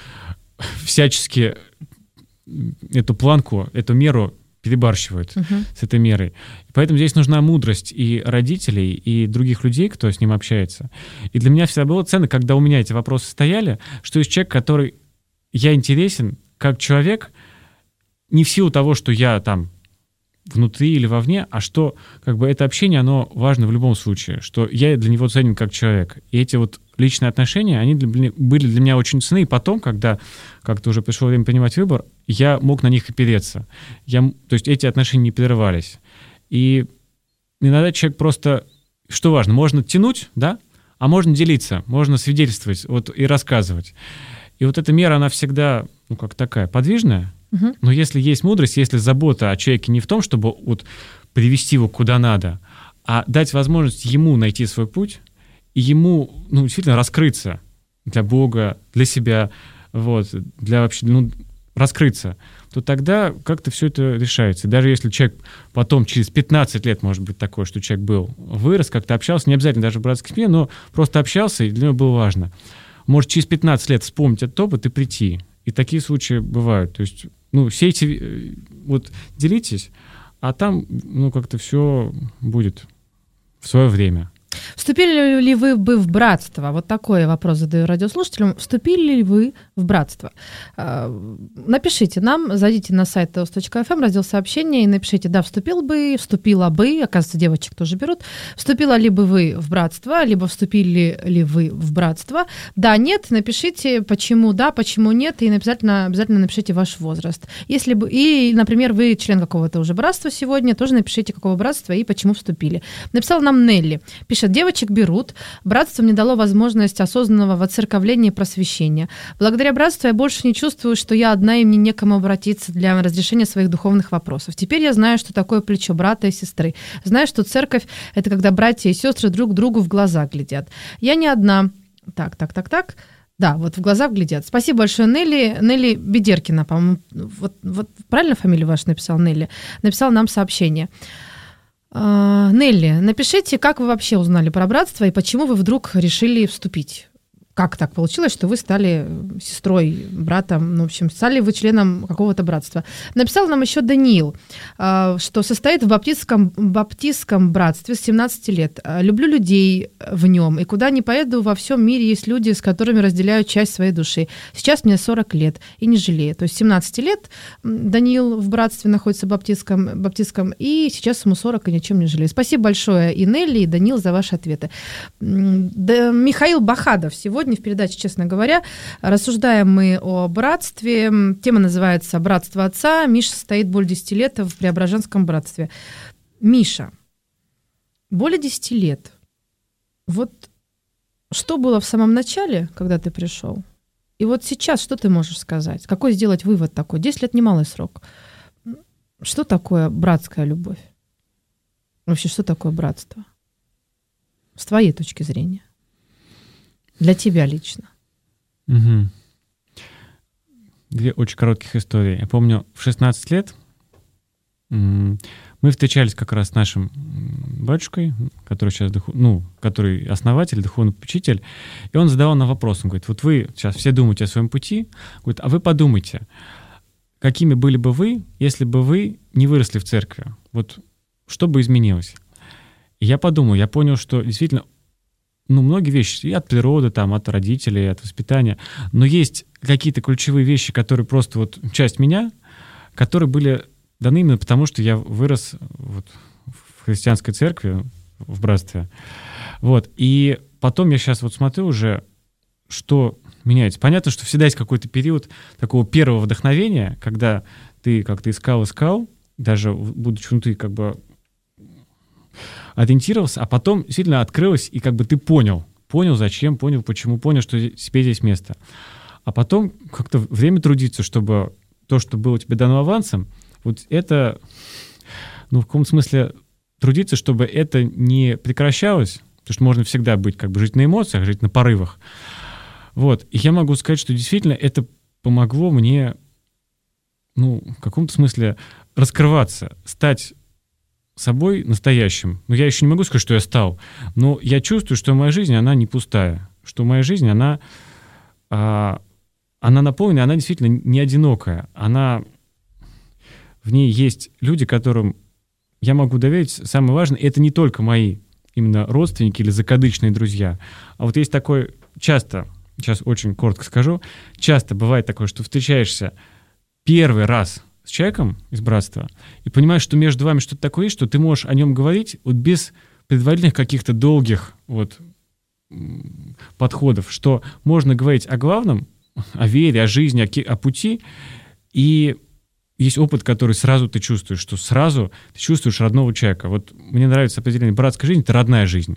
всячески эту планку, эту меру перебарщивают uh-huh. с этой мерой. И поэтому здесь нужна мудрость и родителей, и других людей, кто с ним общается. И для меня всегда было ценно, когда у меня эти вопросы стояли, что есть человек, который я интересен как человек, не в силу того, что я там внутри или вовне, а что как бы это общение, оно важно в любом случае, что я для него ценен как человек. И эти вот личные отношения, они для, были для меня очень ценны. И потом, когда как-то уже пришло время принимать выбор, я мог на них опереться. Я, то есть эти отношения не прерывались. И иногда человек просто... Что важно? Можно тянуть, да? А можно делиться, можно свидетельствовать вот, и рассказывать. И вот эта мера, она всегда, ну, как такая, подвижная. Угу. Но если есть мудрость, если забота о человеке не в том, чтобы вот привести его куда надо, а дать возможность ему найти свой путь и ему, ну, действительно раскрыться для Бога, для себя, вот, для вообще, ну, раскрыться, то тогда как-то все это решается. Даже если человек потом, через пятнадцать лет, может быть такое, что человек был, вырос, как-то общался, не обязательно даже в братской семье, но просто общался, и для него было важно. Может через пятнадцать лет вспомнить этот опыт и прийти. И такие случаи бывают. То есть, ну, все эти... Вот делитесь, а там, ну, как-то все будет в свое время. Вступили ли вы бы в братство? Вот такой вопрос задаю радиослушателям. Вступили ли вы в братство? Напишите нам, зайдите на сайт теос точка эф эм, раздел сообщения, и напишите, да, вступил бы, вступила бы, оказывается, девочек тоже берут. Вступила ли бы вы в братство, либо вступили ли вы в братство? Да, нет, напишите, почему да, почему нет, и обязательно, обязательно напишите ваш возраст. Если бы, и, например, вы член какого-то уже братства сегодня, тоже напишите, какого братства и почему вступили. Написала нам Нелли. Пишет, девочек берут. Братство мне дало возможность осознанного воцерковления и просвещения. Благодаря братству я больше не чувствую, что я одна и мне некому обратиться для разрешения своих духовных вопросов. Теперь я знаю, что такое плечо брата и сестры. Знаю, что церковь – это когда братья и сестры друг другу в глаза глядят. Я не одна. Так, так, так, так. Да, вот в глаза глядят. Спасибо большое, Нелли. Нелли Бедеркина, по-моему. Вот, вот правильно фамилию вашу написал, Нелли? Написал нам сообщение. Нелли, напишите, как вы вообще узнали про братство и почему вы вдруг решили вступить? как так получилось, что вы стали сестрой, братом, ну, в общем, стали вы членом какого-то братства. Написал нам еще Даниил, что состоит в баптистском, баптистском братстве с семнадцати лет. Люблю людей в нем, и куда ни поеду, во всем мире есть люди, с которыми разделяю часть своей души. Сейчас мне сорок лет, и не жалею. То есть семнадцать лет Даниил в братстве находится в баптистском, баптистском, и сейчас ему сорок, и ничем не жалею. Спасибо большое и Нелли, и Даниил за ваши ответы. Да, Михаил Бахадов сегодня в передаче «Честно говоря». Рассуждаем мы о братстве. Тема называется «Братство отца». Миша состоит более десяти лет в Преображенском братстве. Миша, более десяти лет. Вот что было в самом начале, когда ты пришел? И вот сейчас что ты можешь сказать? Какой сделать вывод такой? десять лет немалый срок. Что такое братская любовь? Вообще, что такое братство? С твоей точки зрения. Для тебя лично. Угу. Две очень коротких истории. Я помню, в шестнадцать лет мы встречались как раз с нашим батюшкой, который сейчас, ну, который основатель, духовный попечитель, и он задавал нам вопрос. Он говорит, вот вы сейчас все думаете о своем пути, говорит, а вы подумайте, какими были бы вы, если бы вы не выросли в церкви? Вот что бы изменилось? И я подумал, я понял, что действительно ну, многие вещи и от природы, там, от родителей, от воспитания, но есть какие-то ключевые вещи, которые просто вот часть меня, которые были даны именно потому, что я вырос вот в христианской церкви, в братстве. Вот. И потом я сейчас вот смотрю уже, что меняется. Понятно, что всегда есть какой-то период такого первого вдохновения, когда ты как-то искал, искал, даже будучи внутри как бы ориентировался, а потом сильно открылось, и как бы ты понял, понял, зачем, понял, почему, понял, что себе здесь место. А потом как-то время трудиться, чтобы то, что было тебе дано авансом, вот это, ну, в каком-то смысле трудиться, чтобы это не прекращалось, потому что можно всегда быть, как бы жить на эмоциях, жить на порывах. Вот. И я могу сказать, что действительно это помогло мне, ну, в каком-то смысле раскрываться, стать собой настоящим. Ну, я еще не могу сказать, что я стал, но я чувствую, что моя жизнь, она не пустая, что моя жизнь, она, а, она наполнена, она действительно не одинокая. Она, в ней есть люди, которым я могу доверить. Самое важное, это не только мои именно родственники или закадычные друзья, а вот есть такое часто, сейчас очень коротко скажу, часто бывает такое, что встречаешься первый раз с человеком из братства и понимаешь, что между вами что-то такое есть, что ты можешь о нем говорить вот без предварительных каких-то долгих вот подходов, что можно говорить о главном, о вере, о жизни, о, о пути, и есть опыт, который сразу ты чувствуешь, что сразу ты чувствуешь родного человека. Вот мне нравится определение братская жизнь — это родная жизнь.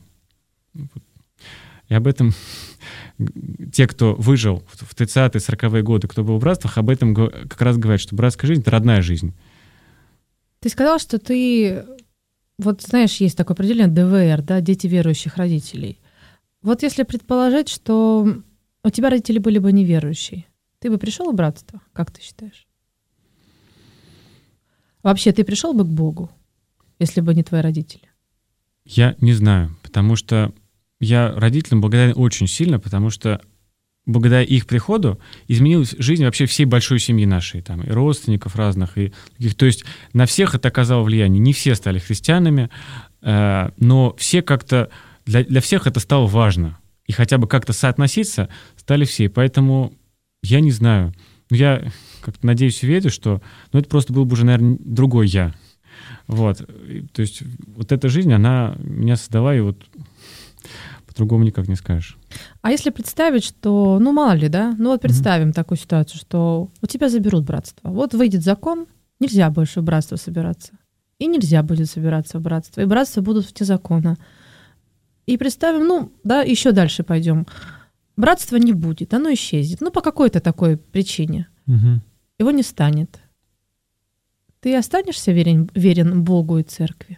И об этом те, кто выжил в тридцатые, сороковые годы, кто был в братствах, об этом как раз говорят, что братская жизнь — это родная жизнь. Ты сказал, что ты, вот знаешь, есть такое определение дэ вэ эр, да, дети верующих родителей. Вот если предположить, что у тебя родители были бы неверующие, ты бы пришел в братство, как ты считаешь? Вообще, ты пришел бы к Богу, если бы не твои родители? Я не знаю, потому что я родителям благодарен очень сильно, потому что благодаря их приходу изменилась жизнь вообще всей большой семьи нашей, там, и родственников разных, и других. То есть на всех это оказало влияние. Не все стали христианами, э, но все как-то, для, для всех это стало важно. И хотя бы как-то соотноситься стали все. Поэтому я не знаю. Я как-то надеюсь и верю, что ну, это просто был бы уже, наверное, другой я. Вот. То есть вот эта жизнь, она меня создала, и вот по-другому никак не скажешь. А если представить, что, ну мало ли, да, ну вот представим mm-hmm. такую ситуацию, что у тебя заберут братство. Вот выйдет закон, нельзя больше в братство собираться. И нельзя будет собираться в братство. И братства будут вне закона. И представим, ну, да, еще дальше пойдем. Братства не будет, оно исчезнет. Ну, по какой-то такой причине. Mm-hmm. Его не станет. Ты останешься верен, верен Богу и церкви?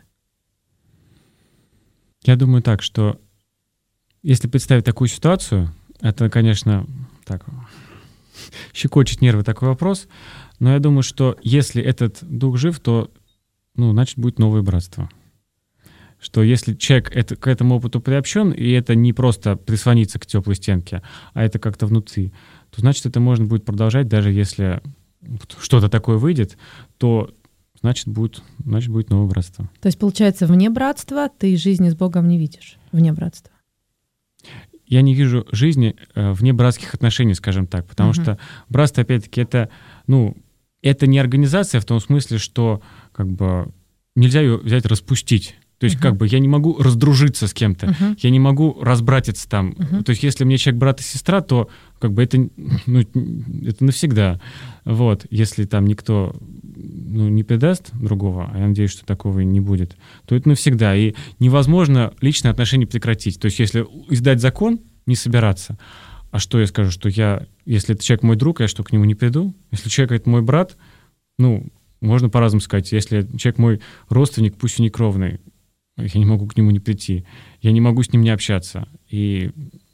Я думаю так, что если представить такую ситуацию, это, конечно, так, щекочет нервы такой вопрос, но я думаю, что если этот дух жив, то, ну, значит, будет новое братство. что если человек это, к этому опыту приобщен, и это не просто прислониться к теплой стенке, а это как-то внутри, то значит, это можно будет продолжать, даже если что-то такое выйдет, то значит будет, значит, будет новое братство. То есть, получается, вне братства ты жизни с Богом не видишь, вне братства? Я не вижу жизни э, вне братских отношений, скажем так, потому uh-huh. что братство, опять-таки, это, ну, это не организация в том смысле, что как бы нельзя ее взять распустить. То есть, uh-huh. как бы я не могу раздружиться с кем-то, uh-huh. я не могу разбратиться там. Uh-huh. То есть, если мне человек брат и сестра, то как бы это, ну, это навсегда. Вот, если там никто, ну, не предаст другого, а я надеюсь, что такого и не будет, то это навсегда. И невозможно личные отношения прекратить. То есть, если издать закон, не собираться. А что я скажу, что я, если это человек мой друг, я что, к нему не приду? Если человек это мой брат, ну, можно по-разному сказать. Если человек мой родственник, пусть и не кровный, я не могу к нему не прийти. Я не могу с ним не общаться. И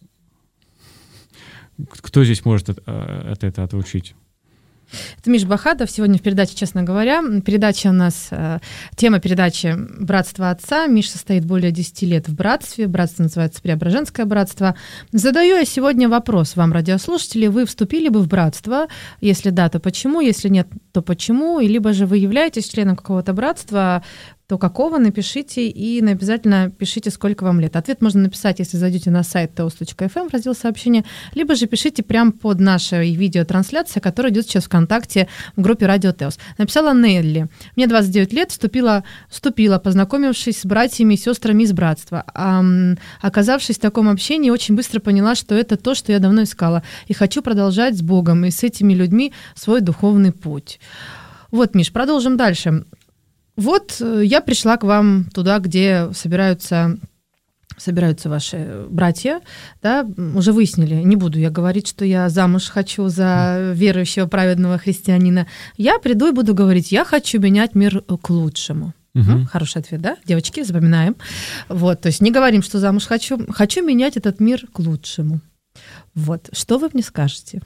кто здесь может от, от этого отучить? Это Миша Бахадов. Сегодня в передаче «Честно говоря». Передача у нас, э, тема передачи «Братство Отца». Миша состоит более десяти лет в братстве. Братство называется «Преображенское братство». Задаю я сегодня вопрос вам, радиослушатели. Вы вступили бы в братство? Если да, то почему? Если нет, то почему? И либо же вы являетесь членом какого-то братства, то какого, напишите, и обязательно пишите, сколько вам лет. Ответ можно написать, если зайдете на сайт теос точка эф эм в раздел сообщения, либо же пишите прямо под нашей видеотрансляцией, которая идет сейчас ВКонтакте в группе Радио Теос. Написала Нелли. Мне двадцать девять лет, вступила, вступила, познакомившись с братьями и сестрами из братства. А, оказавшись в таком общении, очень быстро поняла, что это то, что я давно искала. И хочу продолжать с Богом и с этими людьми свой духовный путь. Вот, Миш, продолжим дальше. Вот я пришла к вам туда, где собираются, собираются ваши братья, да, уже выяснили, не буду я говорить, что я замуж хочу за верующего праведного христианина. Я приду и буду говорить, я хочу менять мир к лучшему. Угу. Ну, хороший ответ, да? Девочки, запоминаем. Вот, то есть не говорим, что замуж хочу, хочу менять этот мир к лучшему. Вот, что вы мне скажете?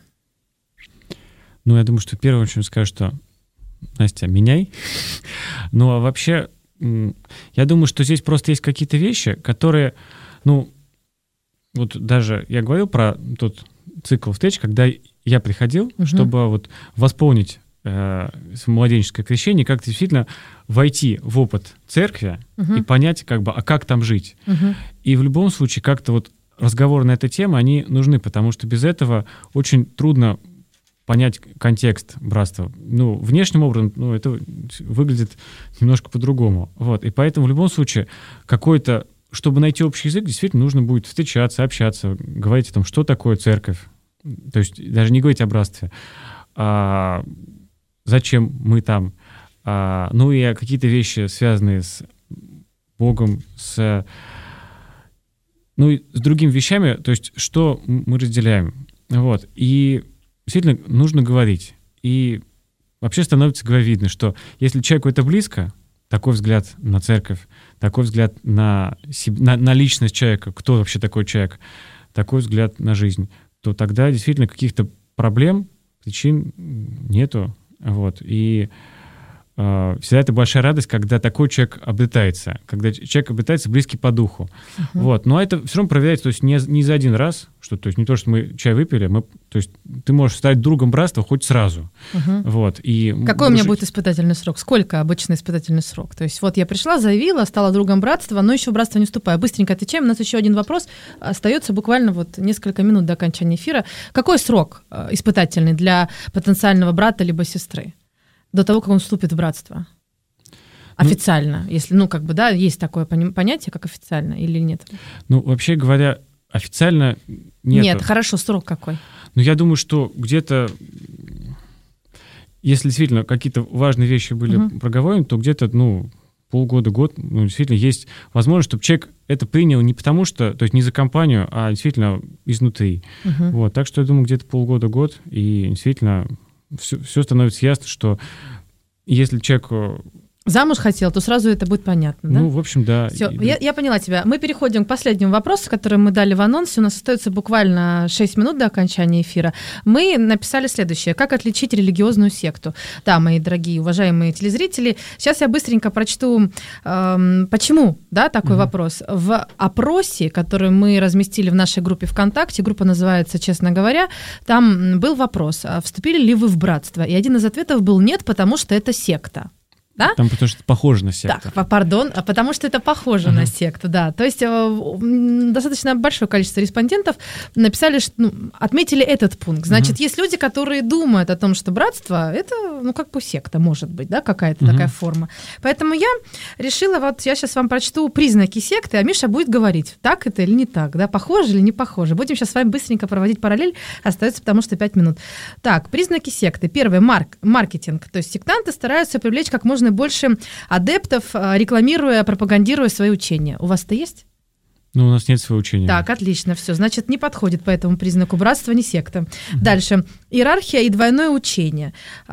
Ну, я думаю, что первое, чем скажу, что Настя, меняй. Ну, а вообще, я думаю, что здесь просто есть какие-то вещи, которые, ну, вот даже я говорил про тот цикл встреч, когда я приходил, угу. чтобы вот восполнить э, младенческое крещение, как-то действительно войти в опыт церкви угу. и понять, как бы, а как там жить. Угу. И в любом случае как-то вот разговоры на эту тему, они нужны, потому что без этого очень трудно понять контекст братства. Ну, внешним образом, ну, это выглядит немножко по-другому. Вот. И поэтому в любом случае какой-то, чтобы найти общий язык, действительно нужно будет встречаться, общаться, говорить о том, что такое церковь. То есть даже не говорить о братстве. А, зачем мы там? А, ну и какие-то вещи, связанные с Богом, с, ну, и с другими вещами, то есть что мы разделяем. Вот. И действительно нужно говорить. И вообще становится видно, что если человеку это близко, такой взгляд на церковь, такой взгляд на, на, на личность человека, кто вообще такой человек, такой взгляд на жизнь, то тогда действительно каких-то проблем, причин нету. Вот. И э, всегда это большая радость, когда такой человек обретается, когда человек обретается близкий по духу. Uh-huh. Вот. Но это все равно проверяется, то есть не, не за один раз, что, то есть не то, что мы чай выпили, мы, то есть ты можешь стать другом братства хоть сразу. Uh-huh. Вот. И какой у меня будет испытательный срок? Сколько обычно испытательный срок? То есть вот я пришла, заявила, стала другом братства, но еще в братство не вступаю. Быстренько отвечаем. У нас еще один вопрос. Остается буквально вот несколько минут до окончания эфира. Какой срок испытательный для потенциального брата либо сестры до того, как он вступит в братство? Официально, ну, если, ну, как бы, да, есть такое понятие, как официально, или нет? Ну, вообще говоря, официально нет. Нет, хорошо, срок какой? Ну, я думаю, что где-то, если действительно какие-то важные вещи были угу. проговорены, то где-то, ну, полгода, год, ну, действительно есть возможность, чтобы человек это принял не потому что, то есть не за компанию, а действительно изнутри. Угу. Вот, так что я думаю, где-то полгода, год, и действительно все, все становится ясно, что если человек замуж хотел, то сразу это будет понятно, да? Ну, в общем, да. Все, я, я поняла тебя. Мы переходим к последнему вопросу, который мы дали в анонсе. У нас остается буквально шесть минут до окончания эфира. Мы написали следующее. Как отличить религиозную секту? Да, мои дорогие, уважаемые телезрители, сейчас я быстренько прочту, эм, почему, да, такой угу. вопрос. В опросе, который мы разместили в нашей группе ВКонтакте, группа называется «Честно говоря», там был вопрос, вступили ли вы в братство? И один из ответов был «нет, потому что это секта». Да? Там потому что это похоже на секту. Да, пардон, а потому что это похоже uh-huh. на секту, да. То есть э, достаточно большое количество респондентов написали, что, ну, отметили этот пункт. Значит, uh-huh. есть люди, которые думают о том, что братство — это, ну, как бы секта, может быть, да, какая-то uh-huh. такая форма. Поэтому я решила, вот я сейчас вам прочту признаки секты, а Миша будет говорить, так это или не так, да, похоже или не похоже. Будем сейчас с вами быстренько проводить параллель, остается потому что пять минут. Так, признаки секты. Первое — марк, маркетинг. То есть сектанты стараются привлечь как можно больше адептов, рекламируя, пропагандируя свои учения. У вас это есть? Ну, у нас нет своего учения. Так, отлично, все. Значит, не подходит по этому признаку братства, не секта. Mm-hmm. Дальше. Иерархия и двойное учение.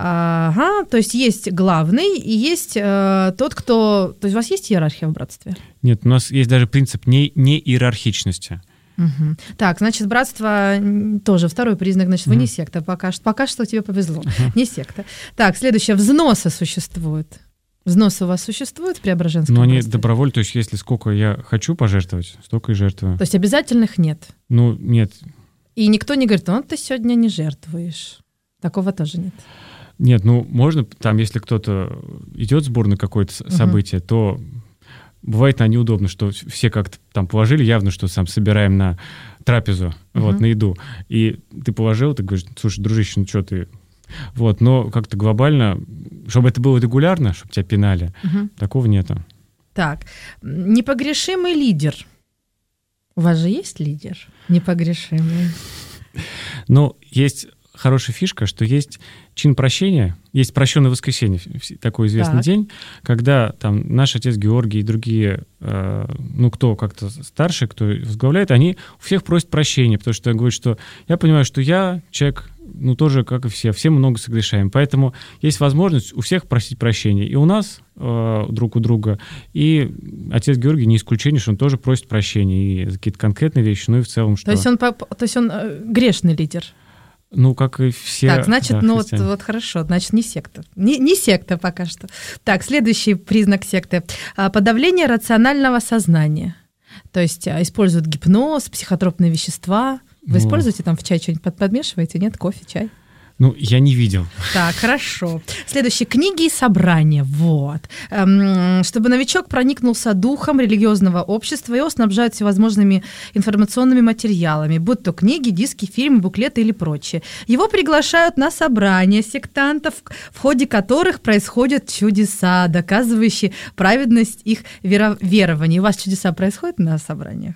Ага, то есть есть главный и есть э, тот, кто... То есть у вас есть иерархия в братстве? Нет, у нас есть даже принцип не, не иерархичности. Угу. Так, значит, братство тоже второй признак, значит, вы угу. не секта пока что. Пока что тебе повезло, угу. не секта. Так, следующее. Взносы существуют. Взносы у вас существуют в Преображенском Ну, они братстве? добровольно, то есть если сколько я хочу пожертвовать, столько и жертвую. То есть обязательных нет? Ну, нет. И никто не говорит, ну, ты сегодня не жертвуешь. Такого тоже нет? Нет, ну, можно, там, если кто-то идет в сбор на какое-то угу. событие, то... Бывает на неудобно, что все как-то там положили, явно, что сам собираем на трапезу, uh-huh. вот, на еду. И ты положил, ты говоришь, слушай, дружище, ну что ты... Вот, но как-то глобально, чтобы это было регулярно, чтобы тебя пинали, uh-huh. такого нету. Так, непогрешимый лидер. У вас же есть лидер непогрешимый? Ну, есть хорошая фишка, что есть чин прощения, есть прощенное воскресенье, такой известный так. день, когда там наш отец Георгий и другие, э, ну, кто как-то старше, кто возглавляет, они у всех просят прощения, потому что говорят, что я понимаю, что я человек, ну, тоже, как и все, все много согрешаем, поэтому есть возможность у всех просить прощения, и у нас э, друг у друга, и отец Георгий не исключение, что он тоже просит прощения и за какие-то конкретные вещи, ну и в целом, что... То есть он, то есть он э, грешный лидер? Ну, как и все. Так, значит, да, ну вот, вот хорошо, значит, не секта. Не, не секта пока что. Так, следующий признак секты. Подавление рационального сознания. То есть используют гипноз, психотропные вещества. Вы ну, используете там в чай что-нибудь подмешиваете? Нет, кофе, чай? Ну, я не видел. Так, хорошо. Следующие книги и собрания. Вот. Эм, чтобы новичок проникнулся духом религиозного общества, его снабжают всевозможными информационными материалами, будь то книги, диски, фильмы, буклеты или прочее. Его приглашают на собрания сектантов, в ходе которых происходят чудеса, доказывающие праведность их веро- верований. У вас чудеса происходят на собраниях?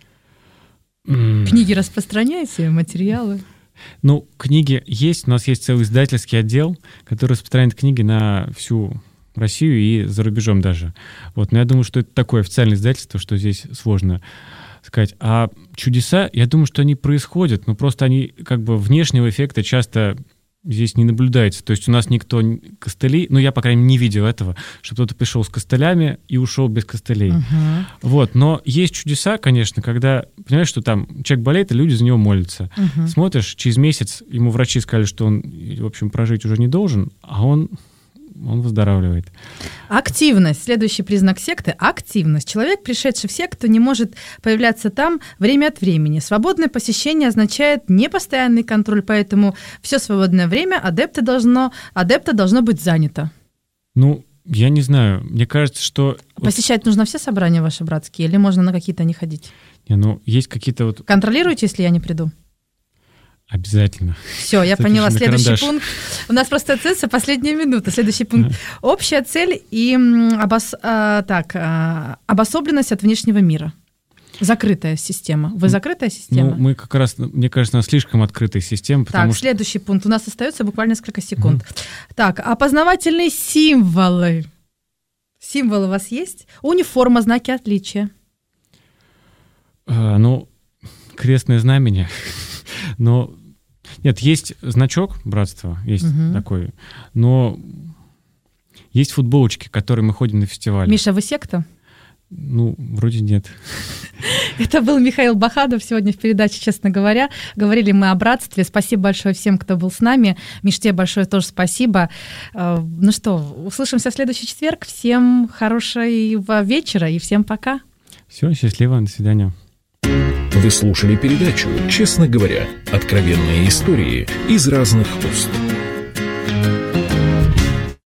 Mm. Книги распространяете, материалы? Ну, книги есть, у нас есть целый издательский отдел, который распространяет книги на всю Россию и за рубежом даже. Вот, но я думаю, что это такое официальное издательство, что здесь сложно сказать. А чудеса, я думаю, что они происходят, но просто они как бы внешнего эффекта часто здесь не наблюдается. То есть у нас никто костылей, ну я, по крайней мере, не видел этого, что кто-то пришел с костылями и ушел без костылей. Uh-huh. Вот, но есть чудеса, конечно, когда, понимаешь, что там человек болеет, и люди за него молятся. Uh-huh. Смотришь, через месяц ему врачи сказали, что он, в общем, прожить уже не должен, а он... он выздоравливает. Активность. Следующий признак секты – активность. Человек, пришедший в секту, не может появляться там время от времени. Свободное посещение означает непостоянный контроль, поэтому все свободное время адепта должно, адепта должно быть занято. Ну, я не знаю. Мне кажется, что... Посещать нужно все собрания ваши братские или можно на какие-то не ходить? Не, ну, есть какие-то вот... Контролируйте, если я не приду? Обязательно. Все, я Запишем поняла. Следующий карандаш. Пункт. У нас просто остается последняя минута. Следующий пункт. Общая цель и обос... а, так, а, обособленность от внешнего мира. Закрытая система. Вы закрытая система? Ну, мы как раз, мне кажется, у нас слишком открытая система. Так, что... следующий пункт. У нас остается буквально несколько секунд. Mm-hmm. Так, опознавательные символы. Символы у вас есть? Униформа, знаки отличия. А, ну, крестное знамение. Но нет, есть значок братства, есть угу. такой, но Есть футболочки, которые мы ходим на фестиваль. Миша, вы секта? Ну, вроде нет. Это был Михаил Бахадов сегодня в передаче «Честно говоря». Говорили мы о братстве. Спасибо большое всем, кто был с нами. Миш, тебе большое тоже спасибо. Ну что, услышимся в следующий четверг. Всем хорошего вечера и всем пока. Все, счастливо, до свидания. Вы слушали передачу «Честно говоря». Откровенные истории из разных уст.